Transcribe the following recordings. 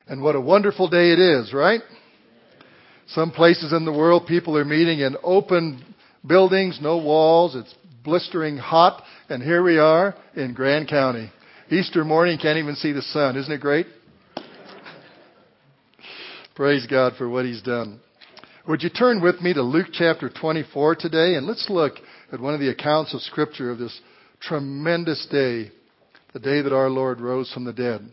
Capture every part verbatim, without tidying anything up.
And what a wonderful day it is, right? Some places in the world, people are meeting in open buildings, no walls. It's blistering hot. And here we are in Grand County. Easter morning, can't even see the sun. Isn't it great? Praise God for what He's done. Would you turn with me to Luke chapter twenty-four today? And let's look at one of the accounts of Scripture of this tremendous day, the day that our Lord rose from the dead.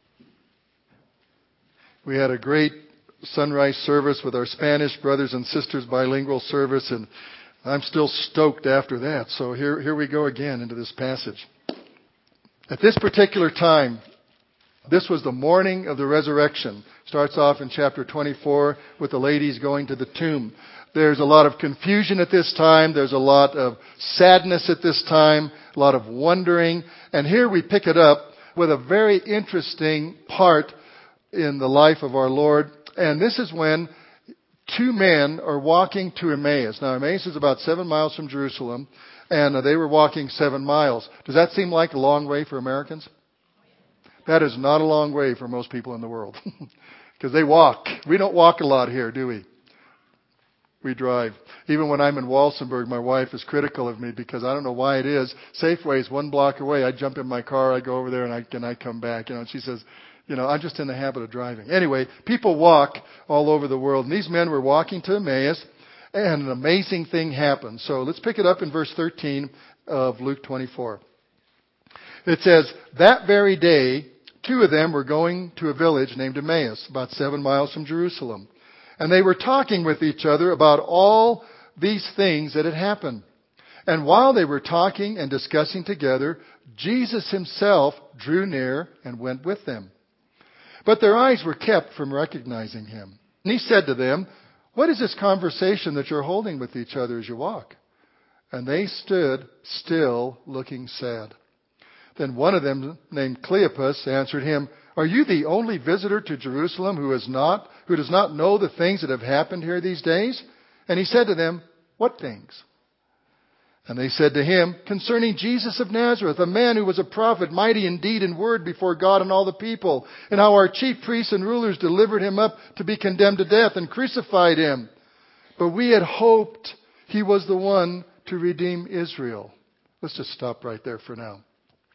We had a great sunrise service with our Spanish brothers and sisters, bilingual service, and I'm still stoked after that. So here, here we go again into this passage. At this particular time, this was the morning of the resurrection. Starts off in chapter twenty-four with the ladies going to the tomb. There's a lot of confusion at this time. There's a lot of sadness at this time, a lot of wondering. And here we pick it up with a very interesting part in the life of our Lord. And this is when two men are walking to Emmaus. Now, Emmaus is about seven miles from Jerusalem, and they were walking seven miles. Does that seem like a long way for Americans? That is not a long way for most people in the world. Because they walk. We don't walk a lot here, do we? We drive. Even when I'm in Walsenburg, my wife is critical of me because I don't know why it is. Safeway is one block away. I jump in my car, I go over there, and I, and I come back. You know, and she says, you know, I'm just in the habit of driving. Anyway, people walk all over the world. And these men were walking to Emmaus, and an amazing thing happened. So let's pick it up in verse thirteen of Luke twenty-four. It says, that very day, two of them were going to a village named Emmaus, about seven miles from Jerusalem. And they were talking with each other about all these things that had happened. And while they were talking and discussing together, Jesus Himself drew near and went with them. But their eyes were kept from recognizing Him. And He said to them, what is this conversation that you're holding with each other as you walk? And they stood still, looking sad. Then one of them, named Cleopas, answered him, are you the only visitor to Jerusalem who is not, who does not know the things that have happened here these days? And He said to them, what things? And they said to Him, concerning Jesus of Nazareth, a man who was a prophet, mighty in deed and word before God and all the people, and how our chief priests and rulers delivered Him up to be condemned to death and crucified Him. But we had hoped He was the one to redeem Israel. Let's just stop right there for now.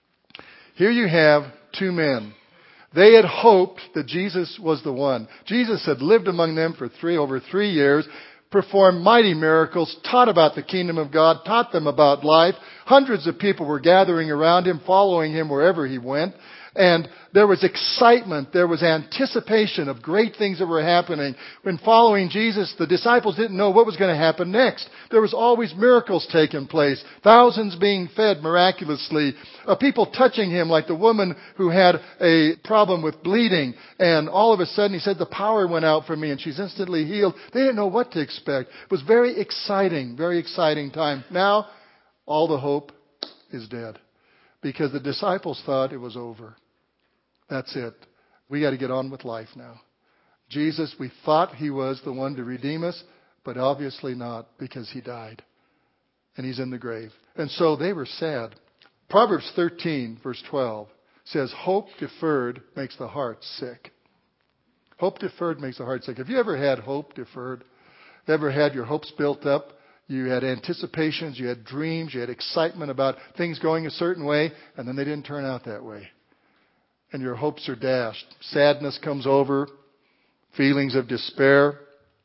Here you have two men. They had hoped that Jesus was the one. Jesus had lived among them for three, over three years, performed mighty miracles, taught about the kingdom of God, taught them about life. Hundreds of people were gathering around Him, following Him wherever He went. And there was excitement, there was anticipation of great things that were happening. When following Jesus, the disciples didn't know what was going to happen next. There was always miracles taking place. Thousands being fed miraculously. Uh, people touching Him, like the woman who had a problem with bleeding. And all of a sudden He said, the power went out from me and she's instantly healed. They didn't know what to expect. It was very exciting, very exciting time. Now, all the hope is dead. Because the disciples thought it was over. That's it. We got to get on with life now. Jesus, we thought He was the one to redeem us, but obviously not, because He died. And He's in the grave. And so they were sad. Proverbs thirteen, verse twelve says, hope deferred makes the heart sick. Hope deferred makes the heart sick. Have you ever had hope deferred? Ever had your hopes built up? You had anticipations, you had dreams, you had excitement about things going a certain way, and then they didn't turn out that way. And your hopes are dashed. Sadness comes over, feelings of despair.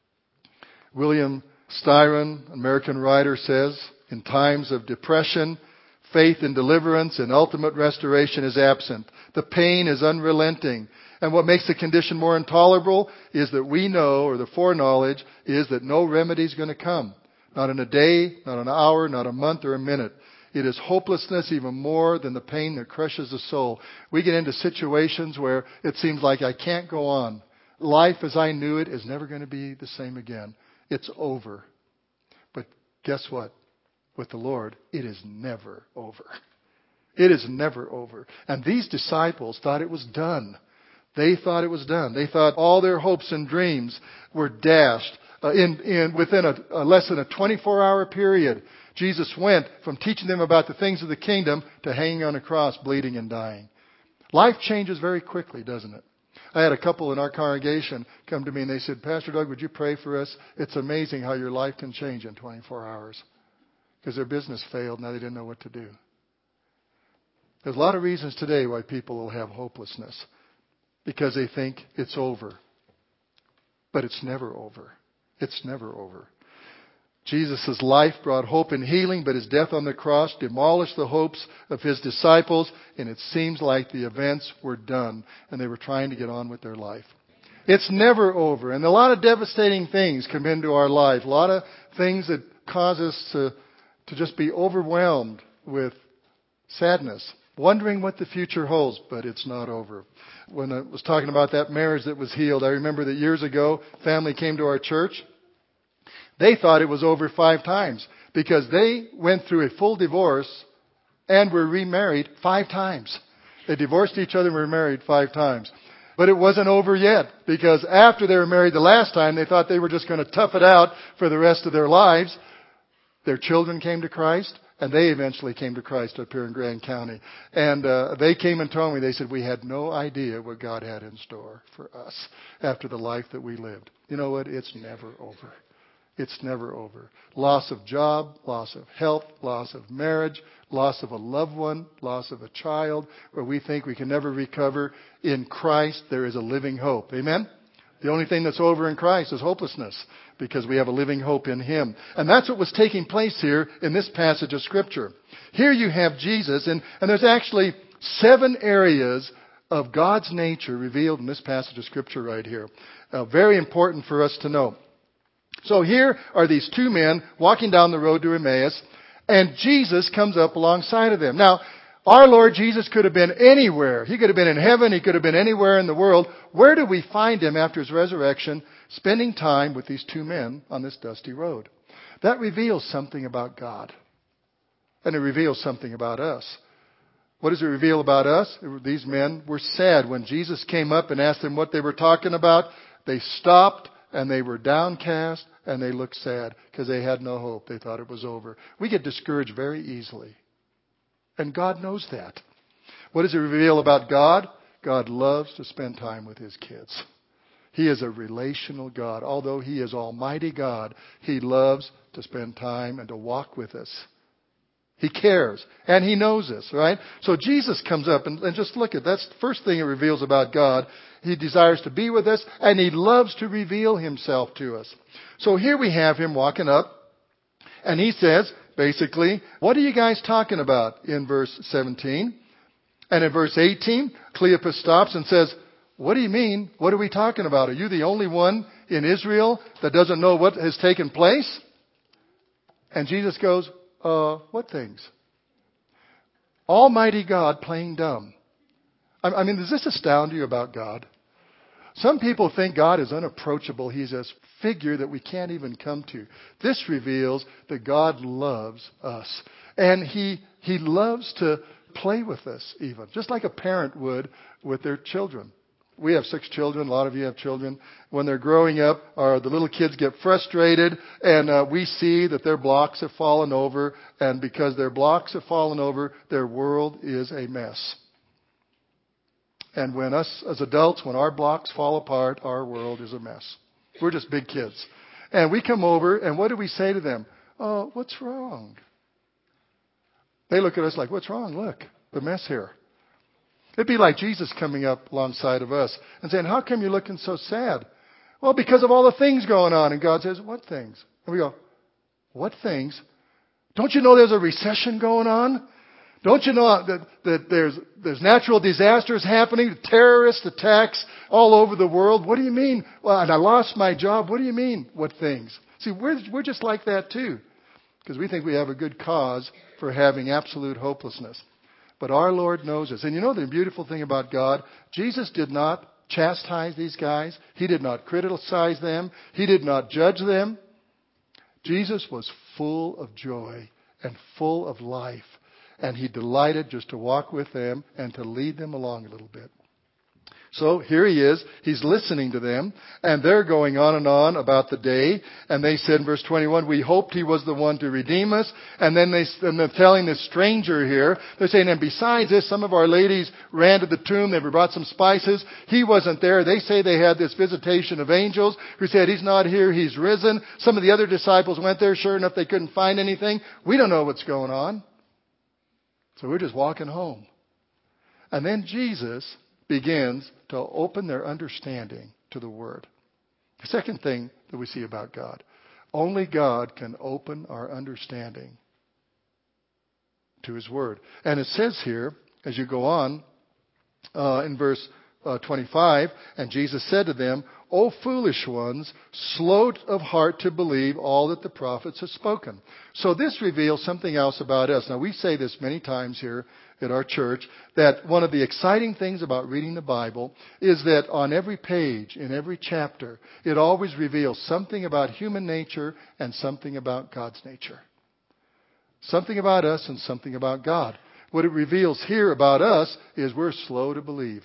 William Styron, American writer, says, in times of depression, faith in deliverance and ultimate restoration is absent. The pain is unrelenting. And what makes the condition more intolerable is that we know, or the foreknowledge, is that no remedy is going to come. Not in a day, not an hour, not a month or a minute. It is hopelessness even more than the pain that crushes the soul. We get into situations where it seems like I can't go on. Life as I knew it is never going to be the same again. It's over. But guess what? With the Lord, it is never over. It is never over. And these disciples thought it was done. They thought it was done. They thought all their hopes and dreams were dashed. Uh, in, in within a, a less than a twenty-four hour period, Jesus went from teaching them about the things of the kingdom to hanging on a cross, bleeding and dying. Life changes very quickly, doesn't it? I had a couple in our congregation come to me and they said, Pastor Doug, would you pray for us? It's amazing how your life can change in twenty-four hours. Because their business failed, now they didn't know what to do. There's a lot of reasons today why people will have hopelessness. Because they think it's over. But it's never over. It's never over. Jesus' life brought hope and healing, but his death on the cross demolished the hopes of his disciples, and it seems like the events were done, and they were trying to get on with their life. It's never over, and a lot of devastating things come into our life, a lot of things that cause us to, to just be overwhelmed with sadness, wondering what the future holds, but it's not over. When I was talking about that marriage that was healed, I remember that years ago, family came to our church. They thought it was over five times because they went through a full divorce and were remarried five times. They divorced each other and were married five times. But it wasn't over yet because after they were married the last time, they thought they were just going to tough it out for the rest of their lives. Their children came to Christ and they eventually came to Christ up here in Grand County. And uh, they came and told me, they said, we had no idea what God had in store for us after the life that we lived. You know what? It's never over. It's never over. Loss of job, loss of health, loss of marriage, loss of a loved one, loss of a child, where we think we can never recover. In Christ, there is a living hope. Amen? The only thing that's over in Christ is hopelessness because we have a living hope in Him. And that's what was taking place here in this passage of Scripture. Here you have Jesus, and, and there's actually seven areas of God's nature revealed in this passage of Scripture right here. Uh, very important for us to know. So here are these two men walking down the road to Emmaus, and Jesus comes up alongside of them. Now, our Lord Jesus could have been anywhere. He could have been in heaven. He could have been anywhere in the world. Where do we find Him after His resurrection, spending time with these two men on this dusty road? That reveals something about God. And it reveals something about us. What does it reveal about us? These men were sad. When Jesus came up and asked them what they were talking about, they stopped and they were downcast and they looked sad because they had no hope. They thought it was over. We get discouraged very easily. And God knows that. What does it reveal about God? God loves to spend time with His kids. He is a relational God. Although He is Almighty God, He loves to spend time and to walk with us. He cares. And He knows us, right? So Jesus comes up and, and just look at, that's the first thing it reveals about God. He desires to be with us and He loves to reveal Himself to us. So here we have Him walking up and He says, basically, what are you guys talking about in verse seventeen? And in verse eighteen, Cleopas stops and says, what do you mean? What are we talking about? Are you the only one in Israel that doesn't know what has taken place? And Jesus goes, uh, what things? Almighty God playing dumb. I mean, does this astound you about God? Some people think God is unapproachable. He's a figure that we can't even come to. This reveals that God loves us. And He, He loves to play with us even, just like a parent would with their children. We have six children. A lot of you have children. When they're growing up, or the little kids get frustrated, and uh, we see that their blocks have fallen over. And because their blocks have fallen over, their world is a mess. And when us as adults, when our blocks fall apart, our world is a mess. We're just big kids. And we come over, and what do we say to them? Oh, what's wrong? They look at us like, what's wrong? Look, the mess here. It'd be like Jesus coming up alongside of us and saying, how come you're looking so sad? Well, because of all the things going on. And God says, what things? And we go, what things? Don't you know there's a recession going on? Don't you know that, that there's, there's natural disasters happening, terrorist attacks all over the world? What do you mean? Well, and I lost my job. What do you mean? What things? See, we're, we're just like that too. Because we think we have a good cause for having absolute hopelessness. But our Lord knows us. And you know the beautiful thing about God? Jesus did not chastise these guys. He did not criticize them. He did not judge them. Jesus was full of joy and full of life. And He delighted just to walk with them and to lead them along a little bit. So here he is. He's listening to them. And they're going on and on about the day. And they said in verse twenty-one, we hoped he was the one to redeem us. And then they, and they're telling this stranger here, they're saying, and besides this, some of our ladies ran to the tomb. They brought some spices. He wasn't there. They say they had this visitation of angels who said, he's not here. He's risen. Some of the other disciples went there. Sure enough, they couldn't find anything. We don't know what's going on. So we're just walking home. And then Jesus begins to open their understanding to the Word. The second thing that we see about God, only God can open our understanding to His Word. And it says here, as you go on, uh, in verse uh, twenty-five, and Jesus said to them, O foolish ones, slow of heart to believe all that the prophets have spoken. So this reveals something else about us. Now we say this many times here at our church, that one of the exciting things about reading the Bible is that on every page, in every chapter, it always reveals something about human nature and something about God's nature. Something about us and something about God. What it reveals here about us is we're slow to believe.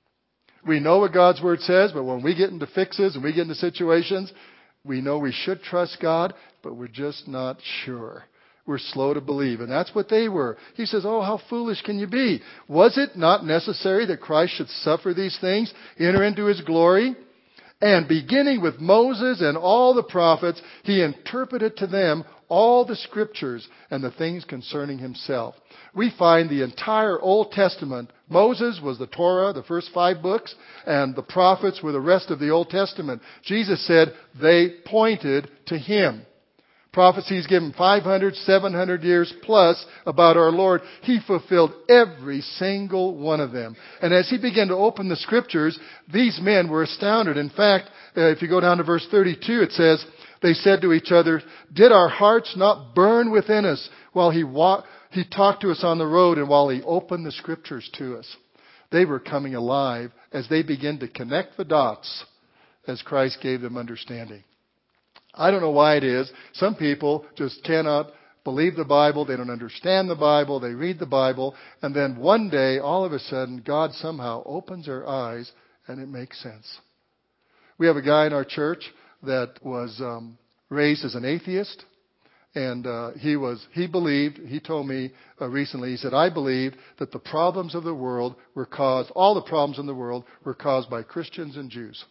We know what God's Word says, but when we get into fixes and we get into situations, we know we should trust God, but we're just not sure. We're slow to believe. And that's what they were. He says, oh, how foolish can you be? Was it not necessary that Christ should suffer these things, enter into His glory? And beginning with Moses and all the prophets, He interpreted to them all the Scriptures and the things concerning Himself. We find the entire Old Testament. Moses was the Torah, the first five books, and the prophets were the rest of the Old Testament. Jesus said they pointed to Him. Prophecies given five hundred, seven hundred years plus about our Lord. He fulfilled every single one of them. And as He began to open the Scriptures, these men were astounded. In fact, uh, if you go down to verse thirty-two, it says, they said to each other, did our hearts not burn within us while he, wa- he talked to us on the road and while He opened the Scriptures to us? They were coming alive as they began to connect the dots as Christ gave them understanding. I don't know why it is. Some people just cannot believe the Bible. They don't understand the Bible. They read the Bible. And then one day, all of a sudden, God somehow opens their eyes and it makes sense. We have a guy in our church that was um, raised as an atheist. And uh, he was, he believed, he told me uh, recently, he said, I believed that the problems of the world were caused, all the problems in the world were caused by Christians and Jews.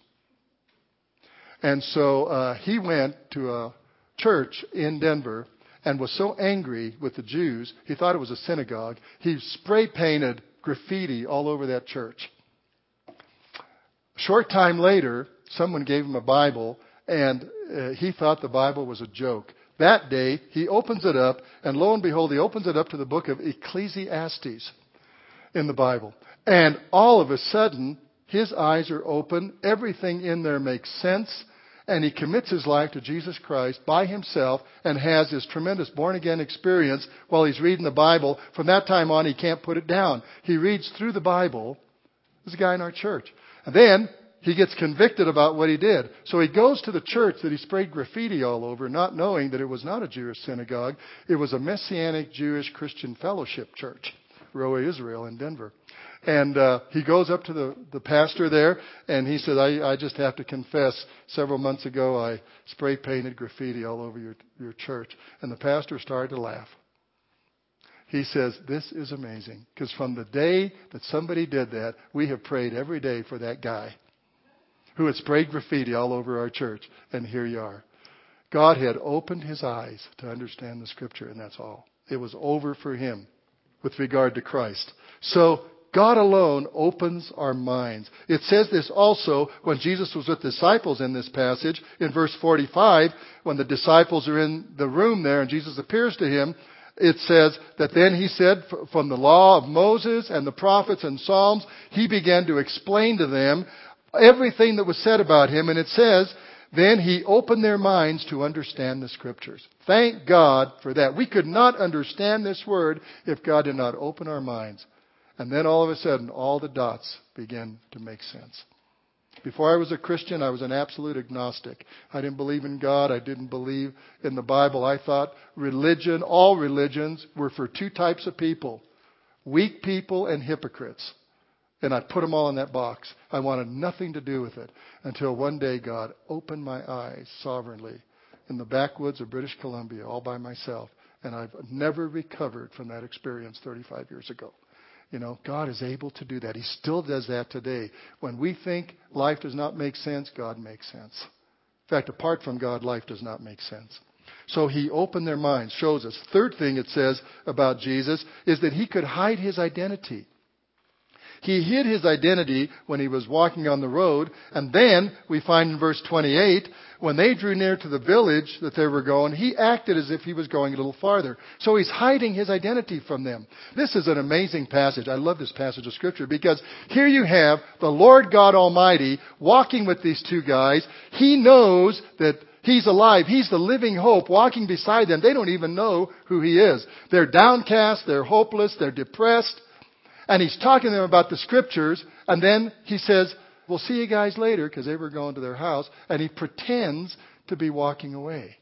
And so uh, he went to a church in Denver and was so angry with the Jews, he thought it was a synagogue. He spray painted graffiti all over that church. A short time later, someone gave him a Bible, and uh, he thought the Bible was a joke. That day, he opens it up, and lo and behold, he opens it up to the book of Ecclesiastes in the Bible. And all of a sudden, his eyes are open. Everything in there makes sense. And he commits his life to Jesus Christ by himself and has this tremendous born-again experience while he's reading the Bible. From that time on, he can't put it down. He reads through the Bible. There's a guy in our church. And then he gets convicted about what he did. So he goes to the church that he sprayed graffiti all over, not knowing that it was not a Jewish synagogue. It was a Messianic Jewish Christian Fellowship Church, Roa Israel in Denver. And uh, he goes up to the, the pastor there, and he said, I, I just have to confess, several months ago I spray painted graffiti all over your, your church. And the pastor started to laugh. He says, this is amazing, because from the day that somebody did that, we have prayed every day for that guy who had sprayed graffiti all over our church. And here you are. God had opened his eyes to understand the Scripture, and that's all. It was over for him with regard to Christ. So God alone opens our minds. It says this also when Jesus was with the disciples in this passage. In verse forty-five, when the disciples are in the room there and Jesus appears to him, it says that then he said, from the law of Moses and the prophets and Psalms, he began to explain to them everything that was said about him. And it says, then he opened their minds to understand the Scriptures. Thank God for that. We could not understand this word if God did not open our minds. And then all of a sudden, all the dots began to make sense. Before I was a Christian, I was an absolute agnostic. I didn't believe in God. I didn't believe in the Bible. I thought religion, all religions, were for two types of people: weak people and hypocrites. And I put them all in that box. I wanted nothing to do with it until one day God opened my eyes sovereignly in the backwoods of British Columbia all by myself. And I've never recovered from that experience thirty-five years ago. You know, God is able to do that. He still does that today. When we think life does not make sense, God makes sense. In fact, apart from God, life does not make sense. So he opened their minds, shows us. Third thing it says about Jesus is that he could hide his identity. He hid his identity when he was walking on the road. And then we find in verse twenty-eight, when they drew near to the village that they were going, he acted as if he was going a little farther. So he's hiding his identity from them. This is an amazing passage. I love this passage of Scripture because here you have the Lord God Almighty walking with these two guys. He knows that he's alive. He's the living hope walking beside them. They don't even know who he is. They're downcast. They're hopeless. They're depressed. And he's talking to them about the Scriptures. And then he says, we'll see you guys later, because they were going to their house. And he pretends to be walking away.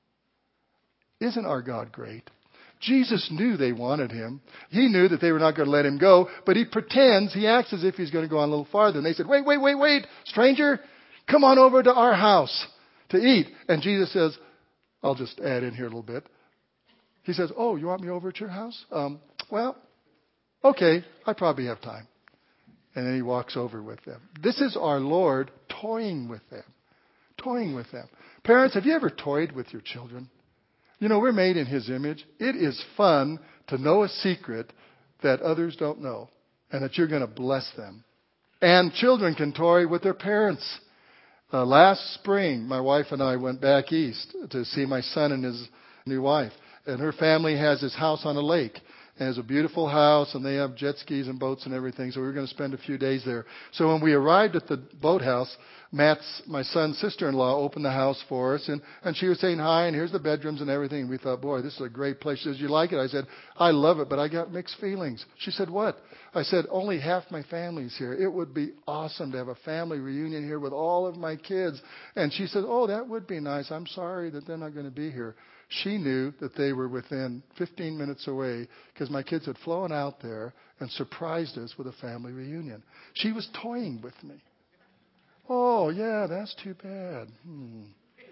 Isn't our God great? Jesus knew they wanted him. He knew that they were not going to let him go. But he pretends, he acts as if he's going to go on a little farther. And they said, wait, wait, wait, wait, stranger, come on over to our house to eat. And Jesus says, I'll just add in here a little bit. He says, oh, you want me over at your house? Um, well... Okay, I probably have time. And then he walks over with them. This is our Lord toying with them. Toying with them. Parents, have you ever toyed with your children? You know, we're made in his image. It is fun to know a secret that others don't know and that you're going to bless them. And children can toy with their parents. Uh, last spring, my wife and I went back east to see my son and his new wife. And her family has this house on a lake. And it's a beautiful house, and they have jet skis and boats and everything. So we were going to spend a few days there. So when we arrived at the boathouse, Matt's, my son's sister-in-law, opened the house for us. And, and she was saying hi, and here's the bedrooms and everything. And we thought, boy, this is a great place. She says, you like it? I said, I love it, but I got mixed feelings. She said, what? I said, only half my family's here. It would be awesome to have a family reunion here with all of my kids. And she said, oh, that would be nice. I'm sorry that they're not going to be here. She knew that they were within fifteen minutes away because my kids had flown out there and surprised us with a family reunion. She was toying with me. Oh, yeah, that's too bad. Hmm.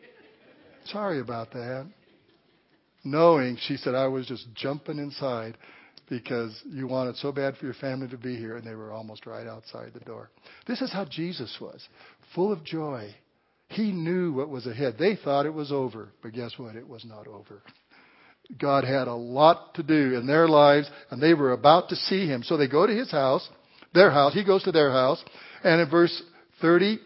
Sorry about that. Knowing, she said, I was just jumping inside because you wanted so bad for your family to be here, and they were almost right outside the door. This is how Jesus was, full of joy. He knew what was ahead. They thought it was over, but guess what? It was not over. God had a lot to do in their lives, and they were about to see him. So they go to his house, their house. He goes to their house, and in verse thirty,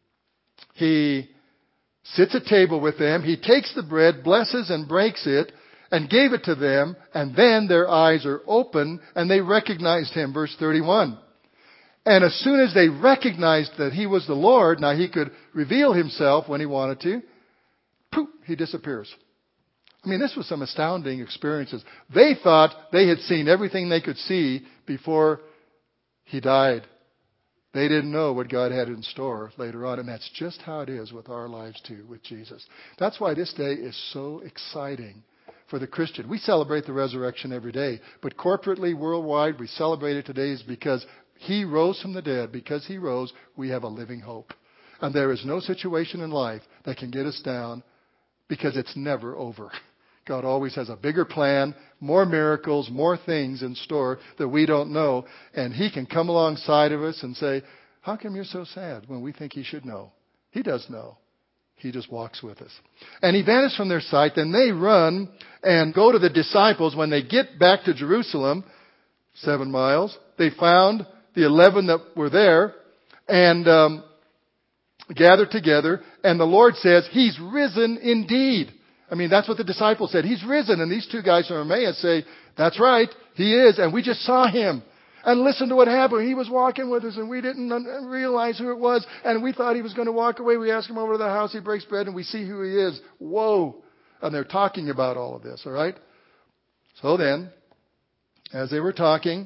he sits at table with them. He takes the bread, blesses and breaks it, and gave it to them, and then their eyes are open, and they recognized him. Verse thirty-one. And as soon as they recognized that he was the Lord, now he could reveal himself when he wanted to, poof, he disappears. I mean, this was some astounding experiences. They thought they had seen everything they could see before he died. They didn't know what God had in store later on. And that's just how it is with our lives too, with Jesus. That's why this day is so exciting for the Christian. We celebrate the resurrection every day. But corporately, worldwide, we celebrate it today is because he rose from the dead. Because he rose, we have a living hope. And there is no situation in life that can get us down because it's never over. God always has a bigger plan, more miracles, more things in store that we don't know. And he can come alongside of us and say, how come you're so sad when we think he should know? He does know. He just walks with us. And he vanished from their sight. Then they run and go to the disciples. When they get back to Jerusalem, seven miles, they found the eleven that were there and um, gathered together. And the Lord says, he's risen indeed. I mean, that's what the disciples said. He's risen. And these two guys from Emmaus say, that's right, he is. And we just saw him. And listen to what happened. He was walking with us and we didn't realize who it was. And we thought he was going to walk away. We asked him over to the house. He breaks bread and we see who he is. Whoa. And they're talking about all of this, all right? So then, as they were talking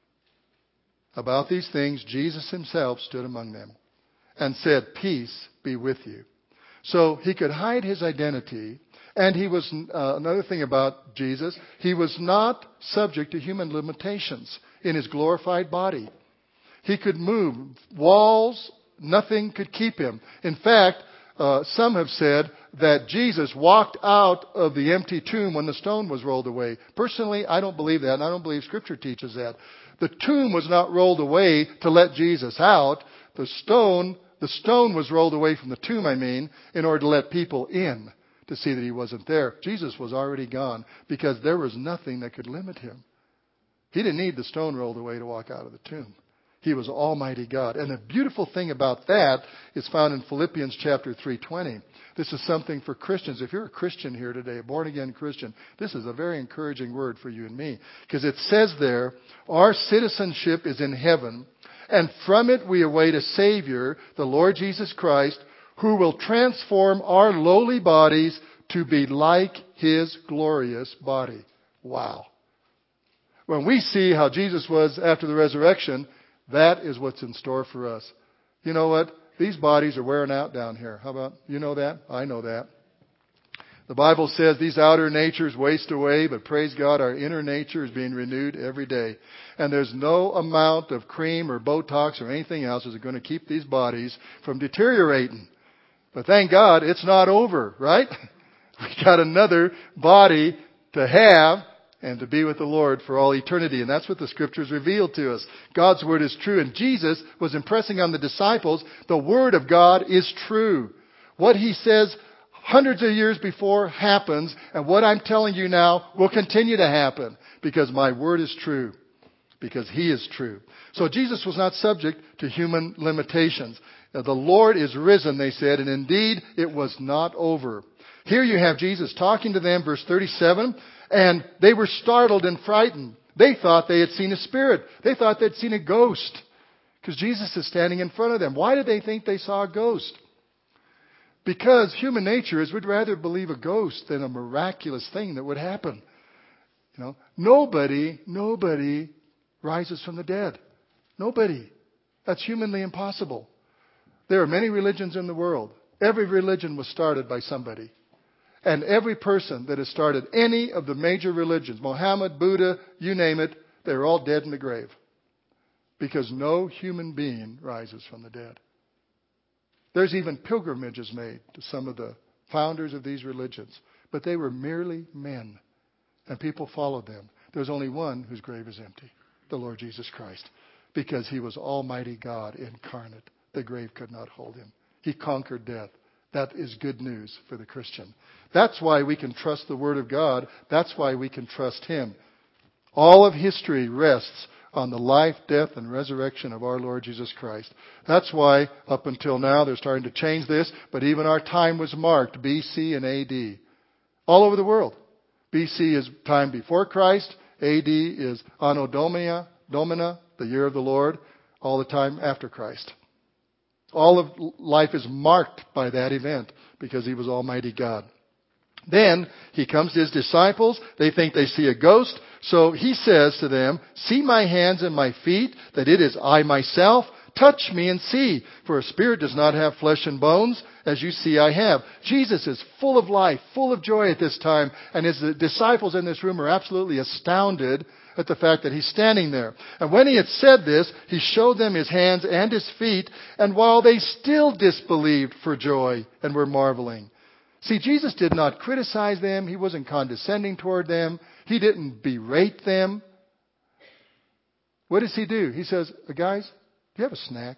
about these things, Jesus himself stood among them and said, peace be with you. So he could hide his identity. And he was, uh, another thing about Jesus, he was not subject to human limitations in his glorified body. He could move. Walls, nothing could keep him. In fact, uh, some have said that Jesus walked out of the empty tomb when the stone was rolled away. Personally, I don't believe that, and I don't believe Scripture teaches that. The tomb was not rolled away to let Jesus out. The stone, the stone was rolled away from the tomb, I mean, in order to let people in to see that he wasn't there. Jesus was already gone because there was nothing that could limit him. He didn't need the stone rolled away to walk out of the tomb. He was Almighty God. And the beautiful thing about that is found in Philippians chapter three twenty. This is something for Christians. If you're a Christian here today, a born-again Christian, this is a very encouraging word for you and me. Because it says there, our citizenship is in heaven, and from it we await a Savior, the Lord Jesus Christ, who will transform our lowly bodies to be like His glorious body. Wow. When we see how Jesus was after the resurrection, that is what's in store for us. You know what? These bodies are wearing out down here. How about, you know that? I know that. The Bible says these outer natures waste away, but praise God, our inner nature is being renewed every day. And there's no amount of cream or Botox or anything else that's going to keep these bodies from deteriorating. But thank God, it's not over, right? We got another body to have and to be with the Lord for all eternity. And that's what the Scriptures reveal to us. God's Word is true. And Jesus was impressing on the disciples, the Word of God is true. What He says hundreds of years before happens, and what I'm telling you now will continue to happen because my Word is true. Because He is true. So Jesus was not subject to human limitations. Now, the Lord is risen, they said, and indeed it was not over. Here you have Jesus talking to them, verse thirty-seven, and they were startled and frightened. They thought they had seen a spirit. They thought they'd seen a ghost because Jesus is standing in front of them. Why did they think they saw a ghost? Because human nature is we'd rather believe a ghost than a miraculous thing that would happen. You know, nobody, nobody rises from the dead. Nobody. That's humanly impossible. There are many religions in the world. Every religion was started by somebody. And every person that has started any of the major religions, Mohammed, Buddha, you name it, they're all dead in the grave. Because no human being rises from the dead. There's even pilgrimages made to some of the founders of these religions. But they were merely men. And people followed them. There's only one whose grave is empty. The Lord Jesus Christ. Because He was Almighty God incarnate. The grave could not hold Him. He conquered death. That is good news for the Christian. That's why we can trust the Word of God. That's why we can trust Him. All of history rests on the life, death, and resurrection of our Lord Jesus Christ. That's why, up until now, they're starting to change this, but even our time was marked B C and A D. All over the world. B C is time before Christ. A D is Anno Domini, Domina, the year of the Lord, all the time after Christ. All of life is marked by that event because He was Almighty God. Then He comes to His disciples. They think they see a ghost. So He says to them, see my hands and my feet, that it is I myself. Touch me and see, for a spirit does not have flesh and bones, as you see I have. Jesus is full of life, full of joy at this time, and His disciples in this room are absolutely astounded at the fact that He's standing there. And when He had said this, He showed them His hands and His feet, and while they still disbelieved for joy and were marveling. See, Jesus did not criticize them. He wasn't condescending toward them. He didn't berate them. What does He do? He says, guys, do you have a snack?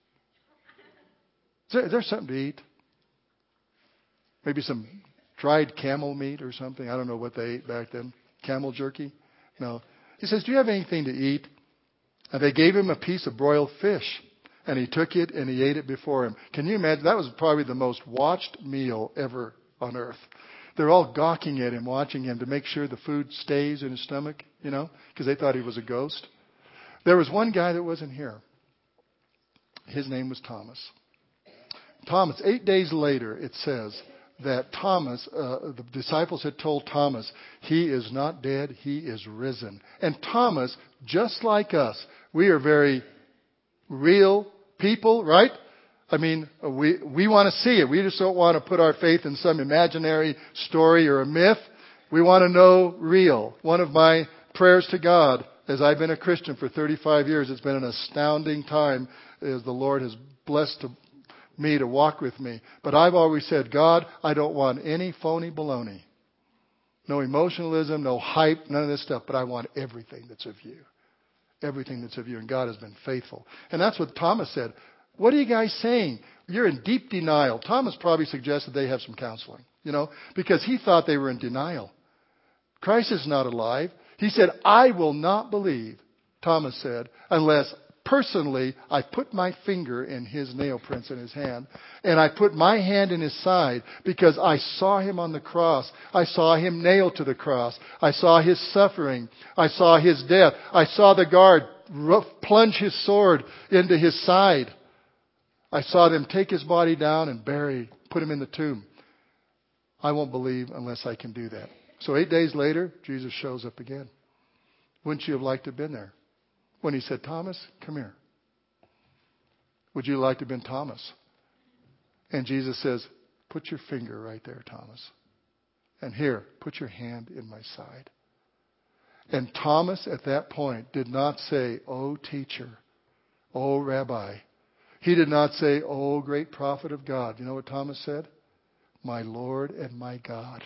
Is there, is there something to eat? Maybe some dried camel meat or something. I don't know what they ate back then. Camel jerky? No. He says, do you have anything to eat? And they gave Him a piece of broiled fish. And He took it and He ate it before Him. Can you imagine? That was probably the most watched meal ever on earth. They're all gawking at Him, watching Him to make sure the food stays in His stomach, you know, because they thought He was a ghost. There was one guy that wasn't here. His name was Thomas. Thomas, eight days later, it says that Thomas, uh, the disciples had told Thomas, He is not dead, He is risen. And Thomas, just like us, we are very real people, right? I mean, we, we want to see it. We just don't want to put our faith in some imaginary story or a myth. We want to know real. One of my prayers to God as I've been a Christian for thirty-five years, it's been an astounding time as the Lord has blessed to, me to walk with me. But I've always said, God, I don't want any phony baloney. No emotionalism, no hype, none of this stuff. But I want everything that's of you. Everything that's of you. And God has been faithful. And that's what Thomas said. What are you guys saying? You're in deep denial. Thomas probably suggested they have some counseling, you know, because he thought they were in denial. Christ is not alive. He said, I will not believe, Thomas said, unless personally I put my finger in his nail prints in his hand, and I put my hand in his side, because I saw him on the cross. I saw him nailed to the cross. I saw his suffering. I saw his death. I saw the guard plunge his sword into his side. I saw them take his body down and bury, put him in the tomb. I won't believe unless I can do that. So eight days later, Jesus shows up again. Wouldn't you have liked to have been there? When he said, Thomas, come here. Would you like to have been Thomas? And Jesus says, put your finger right there, Thomas. And here, put your hand in my side. And Thomas at that point did not say, oh, teacher, oh, rabbi. He did not say, oh, great prophet of God. You know what Thomas said? My Lord and my God.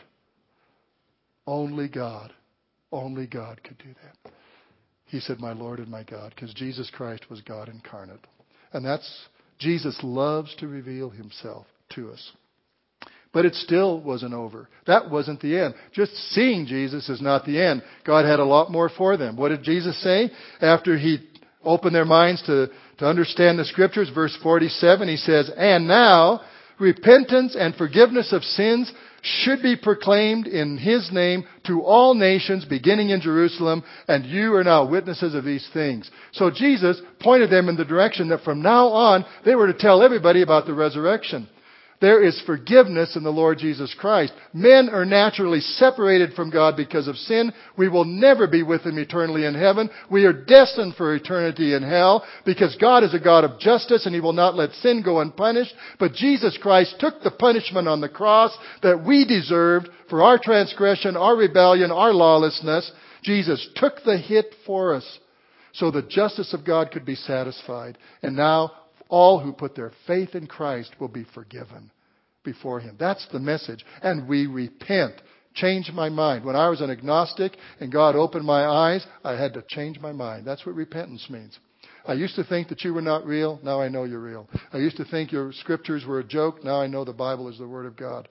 Only God, only God could do that. He said, my Lord and my God, because Jesus Christ was God incarnate. And that's, Jesus loves to reveal himself to us. But it still wasn't over. That wasn't the end. Just seeing Jesus is not the end. God had a lot more for them. What did Jesus say? After he opened their minds to, to understand the Scriptures, verse forty-seven, he says, and now repentance and forgiveness of sins should be proclaimed in his name to all nations, beginning in Jerusalem, and you are now witnesses of these things. So Jesus pointed them in the direction that from now on, they were to tell everybody about the resurrection. There is forgiveness in the Lord Jesus Christ. Men are naturally separated from God because of sin. We will never be with Him eternally in heaven. We are destined for eternity in hell because God is a God of justice and He will not let sin go unpunished. But Jesus Christ took the punishment on the cross that we deserved for our transgression, our rebellion, our lawlessness. Jesus took the hit for us so the justice of God could be satisfied. And now all who put their faith in Christ will be forgiven before Him. That's the message. And we repent. Change my mind. When I was an agnostic and God opened my eyes, I had to change my mind. That's what repentance means. I used to think that you were not real. Now I know you're real. I used to think your scriptures were a joke. Now I know the Bible is the Word of God.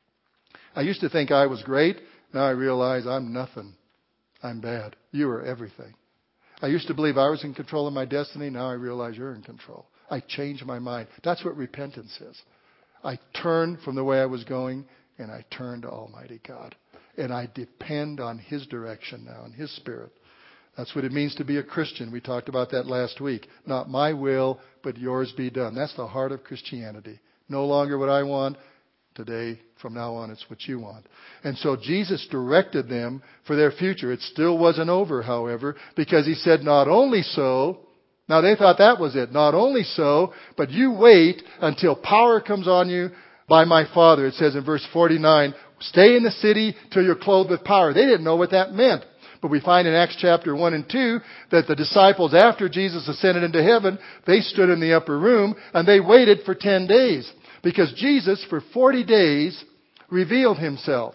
I used to think I was great. Now I realize I'm nothing. I'm bad. You are everything. I used to believe I was in control of my destiny. Now I realize you're in control. I changed my mind. That's what repentance is. I turn from the way I was going and I turn to Almighty God. And I depend on His direction now, on His Spirit. That's what it means to be a Christian. We talked about that last week. Not my will, but yours be done. That's the heart of Christianity. No longer what I want. Today, from now on, it's what you want. And so Jesus directed them for their future. It still wasn't over, however, because He said, not only so, now they thought that was it. Not only so, but you wait until power comes on you by my Father. It says in verse forty-nine, stay in the city till you're clothed with power. They didn't know what that meant. But we find in Acts chapter one and two that the disciples, after Jesus ascended into heaven, they stood in the upper room and they waited for ten days. Because Jesus, for forty days, revealed Himself.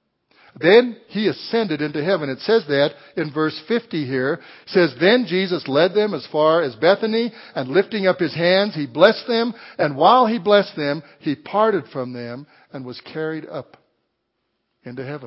Then He ascended into heaven. It says that in verse fifty here. It says, then Jesus led them as far as Bethany, and lifting up His hands, He blessed them. And while He blessed them, He parted from them and was carried up into heaven.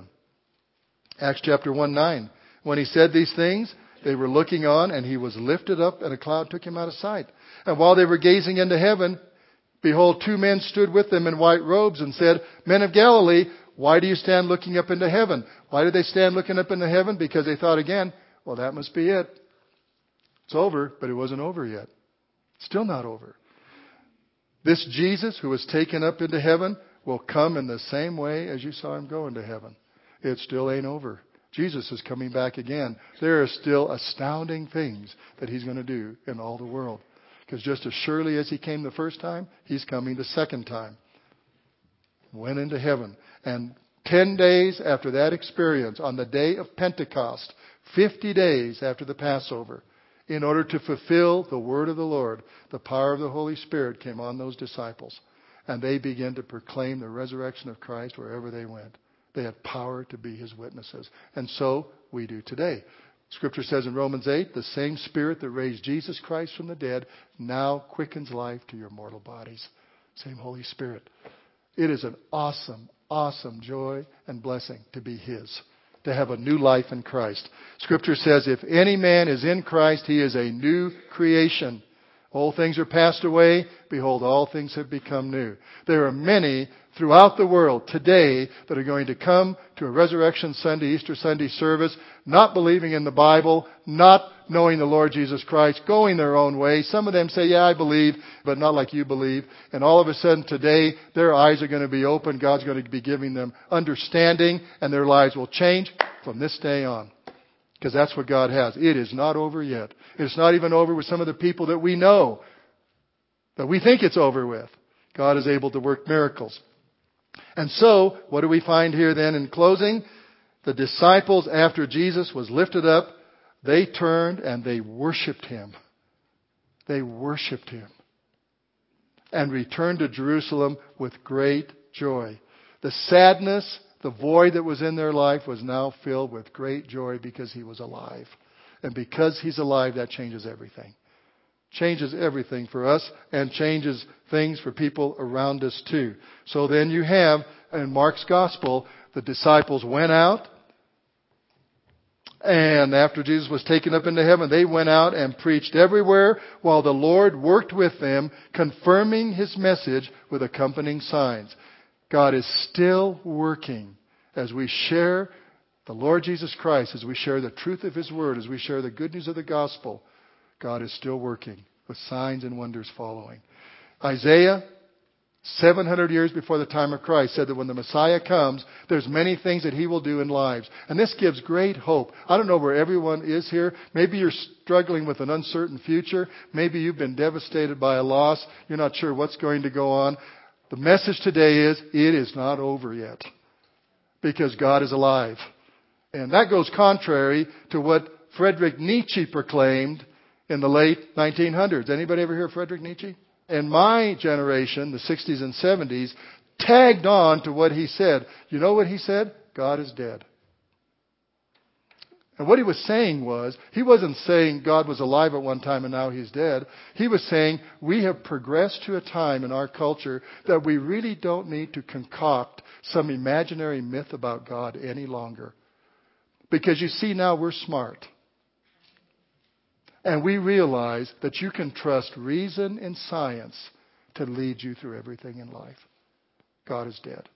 Acts chapter one nine. When He said these things, they were looking on, and He was lifted up, and a cloud took Him out of sight. And while they were gazing into heaven, behold, two men stood with them in white robes and said, men of Galilee, why do you stand looking up into heaven? Why did they stand looking up into heaven? Because they thought again, well, that must be it. It's over, but it wasn't over yet. Still not over. This Jesus who was taken up into heaven will come in the same way as you saw Him go into heaven. It still ain't over. Jesus is coming back again. There are still astounding things that He's going to do in all the world. Because just as surely as He came the first time, He's coming the second time. Went into heaven. And ten days after that experience, on the day of Pentecost, fifty days after the Passover, in order to fulfill the word of the Lord, the power of the Holy Spirit came on those disciples. And they began to proclaim the resurrection of Christ wherever they went. They had power to be His witnesses. And so we do today. Scripture says in Romans eight, the same Spirit that raised Jesus Christ from the dead now quickens life to your mortal bodies. Same Holy Spirit. It is an awesome, awesome joy and blessing to be His, to have a new life in Christ. Scripture says, if any man is in Christ, he is a new creation. Old things are passed away. Behold, all things have become new. There are many throughout the world today that are going to come to a Resurrection Sunday, Easter Sunday service, not believing in the Bible, not knowing the Lord Jesus Christ, going their own way. Some of them say, yeah, I believe, but not like you believe. And all of a sudden today, their eyes are going to be open. God's going to be giving them understanding, and their lives will change from this day on. Because that's what God has. It is not over yet. It's not even over with some of the people that we know, that we think it's over with. God is able to work miracles. And so, what do we find here then in closing? The disciples, after Jesus was lifted up, they turned and they worshiped Him. They worshiped Him. And returned to Jerusalem with great joy. The sadness, the void that was in their life was now filled with great joy because He was alive. And because He's alive, that changes everything. Changes everything for us and changes things for people around us too. So then you have, in Mark's Gospel, the disciples went out. And after Jesus was taken up into heaven, they went out and preached everywhere while the Lord worked with them, confirming His message with accompanying signs. God is still working as we share the Lord Jesus Christ, as we share the truth of His Word, as we share the good news of the gospel. God is still working with signs and wonders following. Isaiah, seven hundred years before the time of Christ, said that when the Messiah comes, there's many things that He will do in lives. And this gives great hope. I don't know where everyone is here. Maybe you're struggling with an uncertain future. Maybe you've been devastated by a loss. You're not sure what's going to go on. The message today is, it is not over yet. Because God is alive. And that goes contrary to what Friedrich Nietzsche proclaimed in the late nineteen hundreds. Anybody ever hear of Friedrich Nietzsche? And my generation, the sixties and seventies, tagged on to what he said. You know what he said? God is dead. And what he was saying was, he wasn't saying God was alive at one time and now He's dead. He was saying we have progressed to a time in our culture that we really don't need to concoct some imaginary myth about God any longer. Because you see, now we're smart. And we realize that you can trust reason and science to lead you through everything in life. God is dead.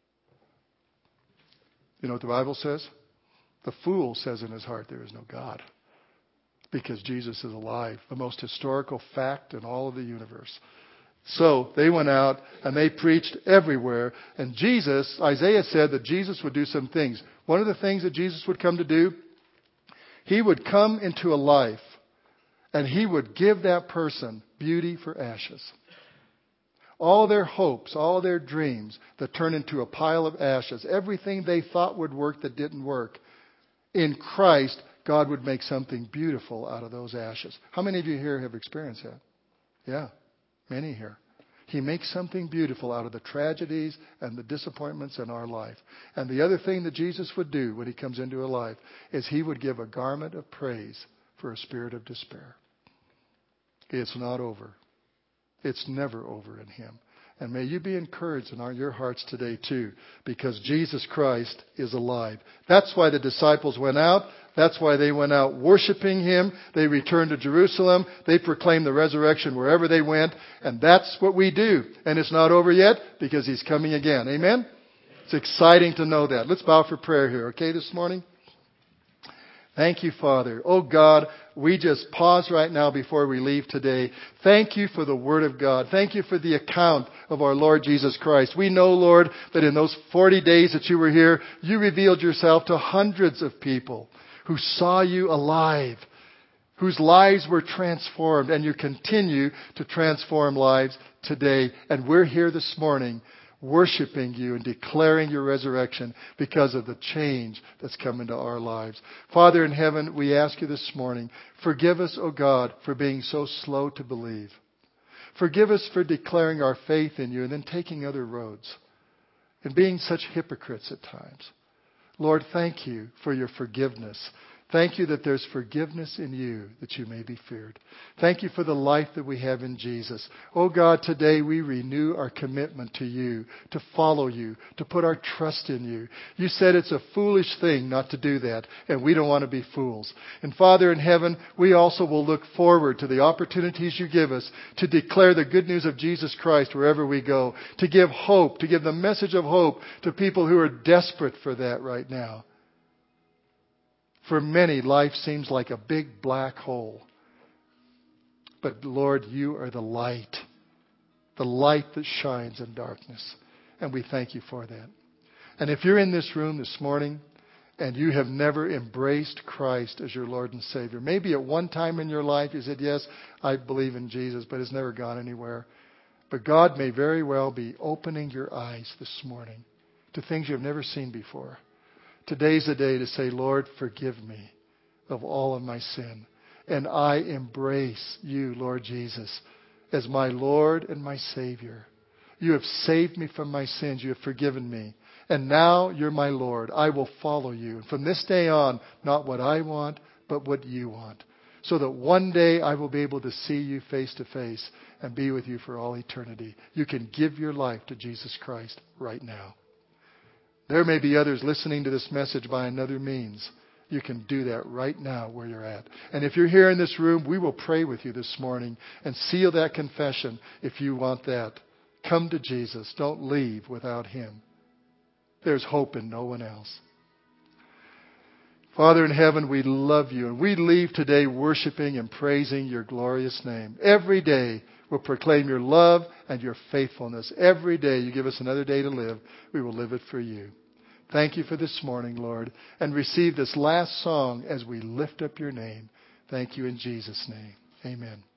You know what the Bible says? The fool says in his heart there is no God. Because Jesus is alive. The most historical fact in all of the universe. So they went out and they preached everywhere. And Jesus, Isaiah said that Jesus would do some things. One of the things that Jesus would come to do, He would come into a life and He would give that person beauty for ashes. All their hopes, all their dreams that turn into a pile of ashes, everything they thought would work that didn't work, in Christ, God would make something beautiful out of those ashes. How many of you here have experienced that? Yeah, many here. He makes something beautiful out of the tragedies and the disappointments in our life. And the other thing that Jesus would do when He comes into a life is He would give a garment of praise for a spirit of despair. It's not over. It's never over in Him. And may you be encouraged in our, your hearts today too, because Jesus Christ is alive. That's why the disciples went out. That's why they went out worshiping Him. They returned to Jerusalem. They proclaimed the resurrection wherever they went. And that's what we do. And it's not over yet because He's coming again. Amen? It's exciting to know that. Let's bow for prayer here, okay, this morning? Thank you, Father. Oh God, we just pause right now before we leave today. Thank you for the Word of God. Thank you for the account of our Lord Jesus Christ. We know, Lord, that in those forty days that You were here, You revealed Yourself to hundreds of people who saw You alive, whose lives were transformed, and You continue to transform lives today. And we're here this morning worshiping you and declaring your resurrection because of the change that's come into our lives. Father in heaven, we ask you this morning, forgive us, O God, for being so slow to believe. Forgive us for declaring our faith in you and then taking other roads and being such hypocrites at times. Lord, thank you for your forgiveness. Thank you that there's forgiveness in you that you may be feared. Thank you for the life that we have in Jesus. Oh God, today we renew our commitment to you, to follow you, to put our trust in you. You said it's a foolish thing not to do that, and we don't want to be fools. And Father in heaven, we also will look forward to the opportunities you give us to declare the good news of Jesus Christ wherever we go, to give hope, to give the message of hope to people who are desperate for that right now. For many, life seems like a big black hole. But Lord, you are the light. The light that shines in darkness. And we thank you for that. And if you're in this room this morning and you have never embraced Christ as your Lord and Savior, maybe at one time in your life you said, yes, I believe in Jesus, but it's never gone anywhere. But God may very well be opening your eyes this morning to things you've never seen before. Today's the day to say, Lord, forgive me of all of my sin. And I embrace you, Lord Jesus, as my Lord and my Savior. You have saved me from my sins. You have forgiven me. And now you're my Lord. I will follow you. And from this day on, not what I want, but what you want. So that one day I will be able to see you face to face and be with you for all eternity. You can give your life to Jesus Christ right now. There may be others listening to this message by another means. You can do that right now where you're at. And if you're here in this room, we will pray with you this morning and seal that confession if you want that. Come to Jesus. Don't leave without Him. There's hope in no one else. Father in heaven, we love you. And we leave today worshiping and praising your glorious name. Every day we'll proclaim your love and your faithfulness. Every day you give us another day to live. We will live it for you. Thank you for this morning, Lord. And receive this last song as we lift up your name. Thank you in Jesus' name. Amen.